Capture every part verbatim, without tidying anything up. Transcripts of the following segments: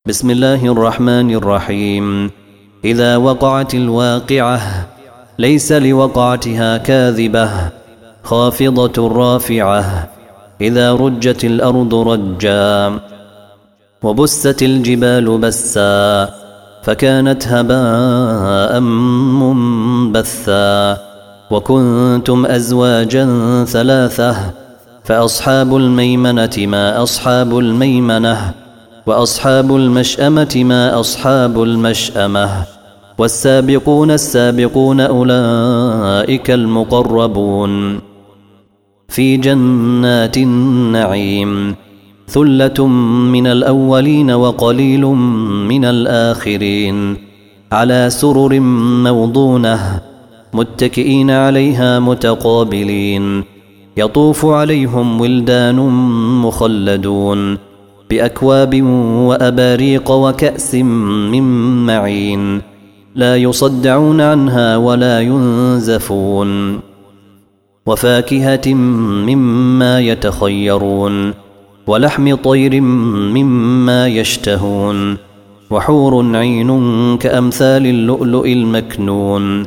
بسم الله الرحمن الرحيم. إذا وقعت الواقعة ليس لوقعتها كاذبة خافضة رافعة إذا رجت الأرض رجا وبست الجبال بسا فكانت هباء منبثا وكنتم أزواجا ثلاثة فأصحاب الميمنة ما أصحاب الميمنة وأصحاب المشأمة ما أصحاب المشأمة والسابقون السابقون أولئك المقربون في جنات النعيم ثلة من الأولين وقليل من الآخرين على سرر موضونة متكئين عليها متقابلين يطوف عليهم ولدان مخلدون بأكواب وأباريق وكأس من معين لا يصدعون عنها ولا ينزفون وفاكهة مما يتخيرون ولحم طير مما يشتهون وحور عين كأمثال اللؤلؤ المكنون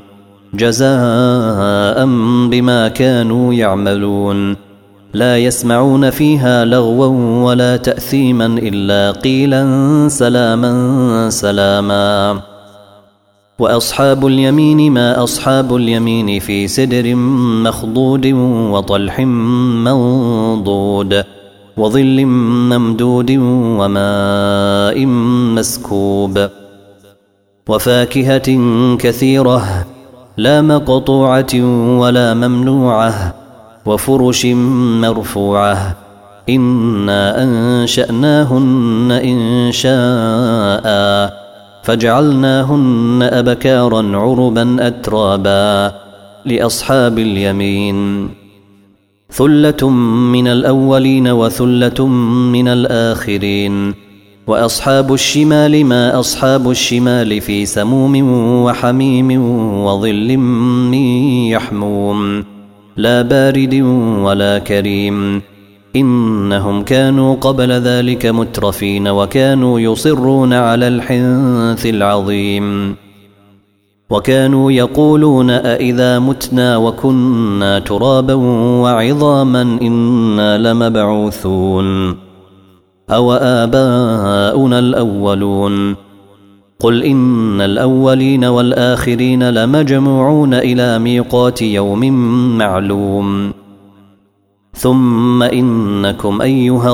جزاء بما كانوا يعملون لا يسمعون فيها لغوا ولا تأثيما إلا قيلا سلاما سلاما وأصحاب اليمين ما أصحاب اليمين في سدر مخضود وطلح منضود وظل ممدود وماء مسكوب وفاكهة كثيرة لا مقطوعة ولا ممنوعة وفرش مرفوعة إنا أنشأناهن إنشاء فجعلناهن أبكارا عربا أترابا لأصحاب اليمين ثلة من الأولين وثلة من الآخرين وأصحاب الشمال ما أصحاب الشمال في سموم وحميم وظل من يحموم لا بارد ولا كريم إنهم كانوا قبل ذلك مترفين وكانوا يصرون على الحنث العظيم وكانوا يقولون أئذا متنا وكنا ترابا وعظاما إنا لمبعوثون أو آباؤنا الأولون قل إن الأولين والآخرين لمجموعون إلى ميقات يوم معلوم ثم إنكم أيها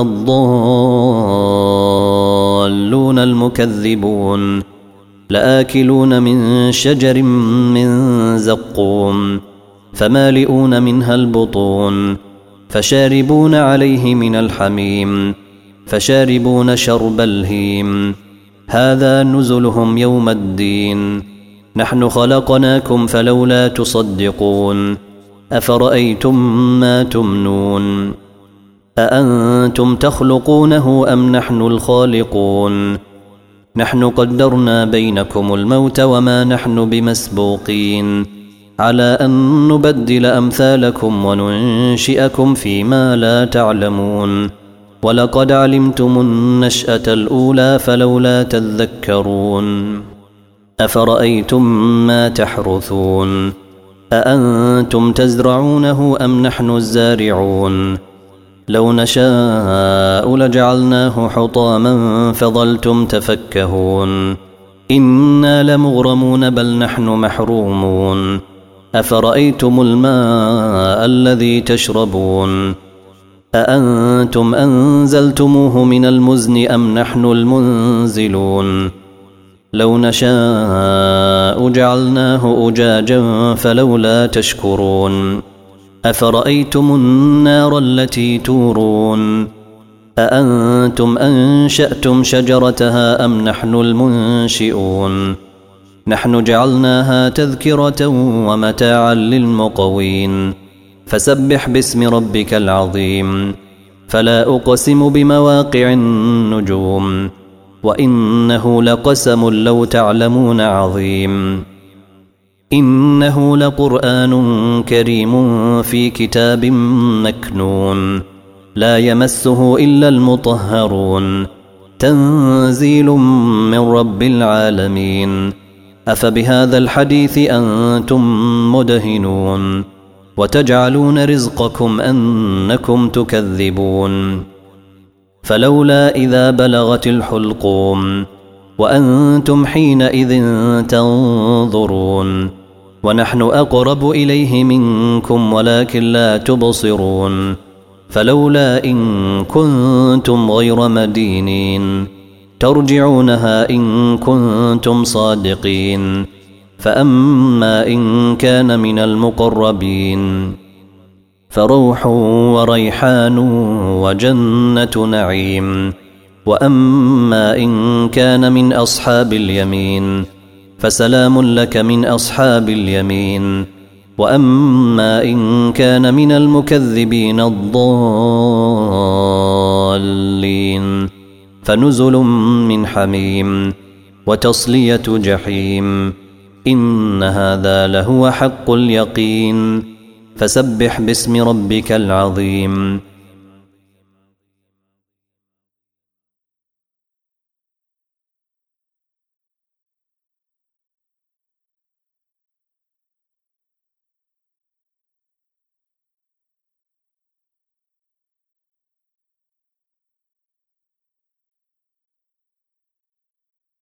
الضالون المكذبون لآكلون من شجر من زقوم فمالئون منها البطون فشاربون عليه من الحميم فشاربون شرب الهيم هذا نزلهم يوم الدين نحن خلقناكم فلولا تصدقون أفرأيتم ما تمنون أأنتم تخلقونه أم نحن الخالقون نحن قدرنا بينكم الموت وما نحن بمسبوقين على أن نبدل أمثالكم وننشئكم فيما لا تعلمون ولقد علمتم النشأة الأولى فلولا تذكرون أفرأيتم ما تحرثون أأنتم تزرعونه أم نحن الزارعون لو نشاء لجعلناه حطاما فظلتم تفكهون إنا لمغرمون بل نحن محرومون أفرأيتم الماء الذي تشربون أأنتم أنزلتموه من المزن أم نحن المنزلون لو نشاء جعلناه أجاجا فلولا تشكرون أفرأيتم النار التي تورون أأنتم أنشأتم شجرتها أم نحن المنشئون نحن جعلناها تذكرة ومتاعا للمقوين فسبح باسم ربك العظيم فلا أقسم بمواقع النجوم وإنه لقسم لو تعلمون عظيم إنه لقرآن كريم في كتاب مكنون لا يمسه إلا المطهرون تنزيل من رب العالمين. أفبهذا الحديث أنتم مدهنون وتجعلون رزقكم أنكم تكذبون. فلولا إذا بلغت الحلقوم وأنتم حينئذ تنظرون ونحن أقرب إليه منكم ولكن لا تبصرون. فلولا إن كنتم غير مدينين ترجعونها إن كنتم صادقين. فأما إن كان من المقربين فروح وريحان وجنة نعيم. وأما إن كان من أصحاب اليمين فسلام لك من أصحاب اليمين. وأما إن كان من المكذبين الضالين فنزل من حميم وتصلية جحيم. إن هذا لهو حق اليقين. فسبح باسم ربك العظيم.